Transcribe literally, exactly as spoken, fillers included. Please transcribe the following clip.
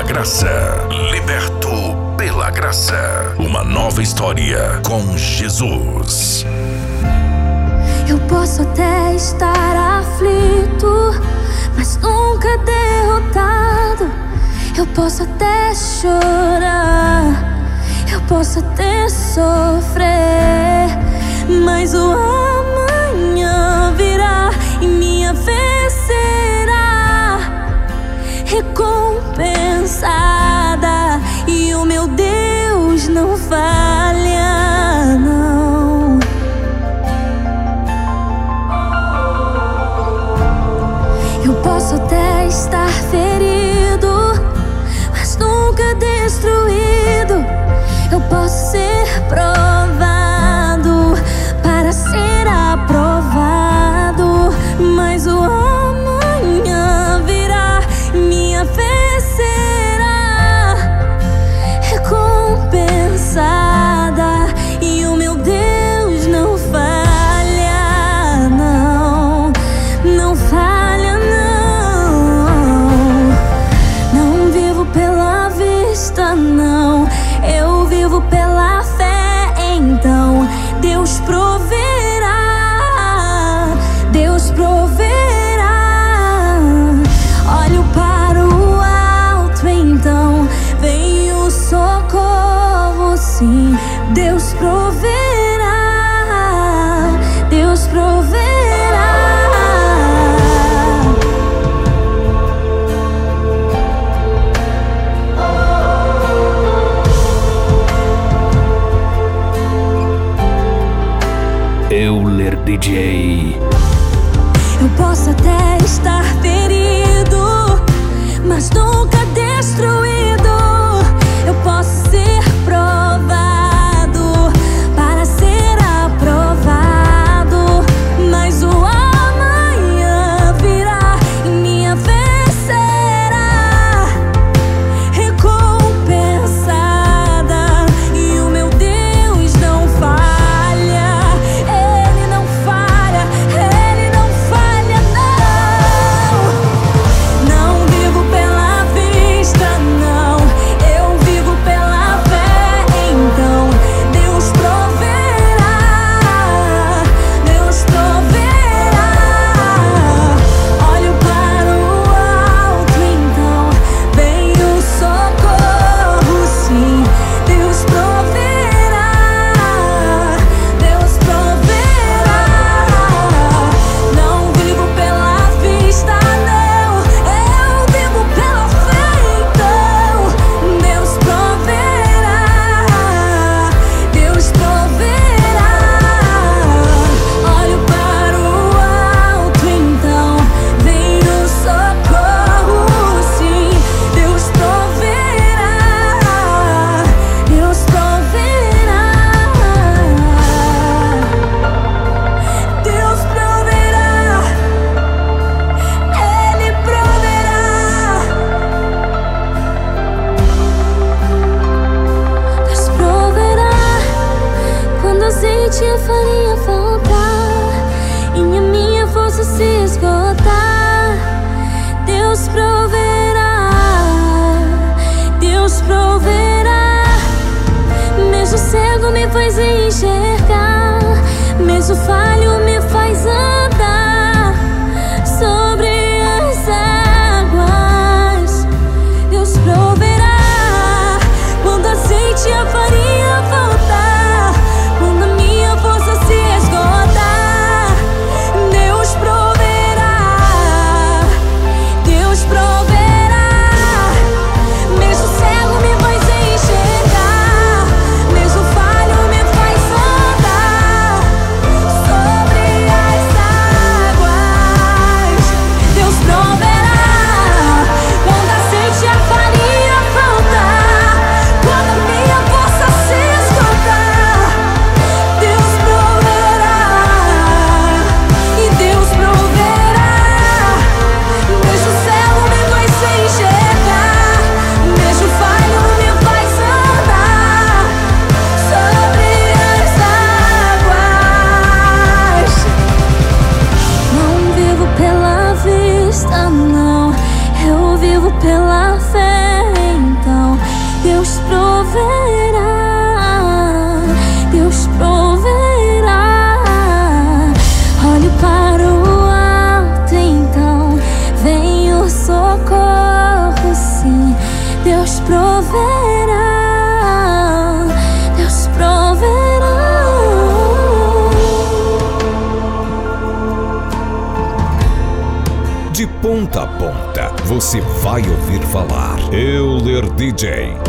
graça. Liberto pela graça. Uma nova história com Jesus. Eu posso até estar aflito, mas nunca derrotado. Eu posso até chorar, eu posso até sofrer, mas o amanhã virá e minha vez será recompensada. E o meu Deus não falha, não. Eu posso até estar ferido, mas nunca destruído. Eu posso ser provado para ser aprovado, mas o amanhã virá, minha vez será recompensada. E o meu Deus não falha, não, não falha, não. Não vivo pela vista, não, eu vivo pela fé. Então Deus proverá, Deus proverá. Olho para o alto, então vem o socorro, sim. Deus proverá, Deus proverá. Euler D J. Eu posso até estar ferido, mas nunca destruído. Eu posso ser provado para ser aprovado, mas o amanhã virá e minha vez será recompensada. E o meu Deus não falha, Ele não falha, Ele não falha, não. Não vivo pela vista, não, eu vivo pela fé. Então Deus proverá, Deus proverá. Olho para o alto, então vem o socorro, sim. Deus proverá, Deus proverá. Não vivo pela vista, não, eu vivo pela fé. Então Deus proverá, Deus proverá. Olho para o alto, então vem o socorro, sim. Deus proverá, Deus proverá. Deus proverá, Ele proverá. Deus proverá quando azeite e a farinha faltar e a minha força se esgotar. Deus proverá, Deus proverá. Mesmo cego me faz enxergar, mesmo falho me faz andar sobre as águas. Deus proverá quando azeite e a farinha faltar, quando a minha força se esgotar. Deus proverá, Deus proverá. Mesmo cego me faz enxergar, mesmo falho me faz andar sobre De ponta a ponta, você vai ouvir falar Euler D J.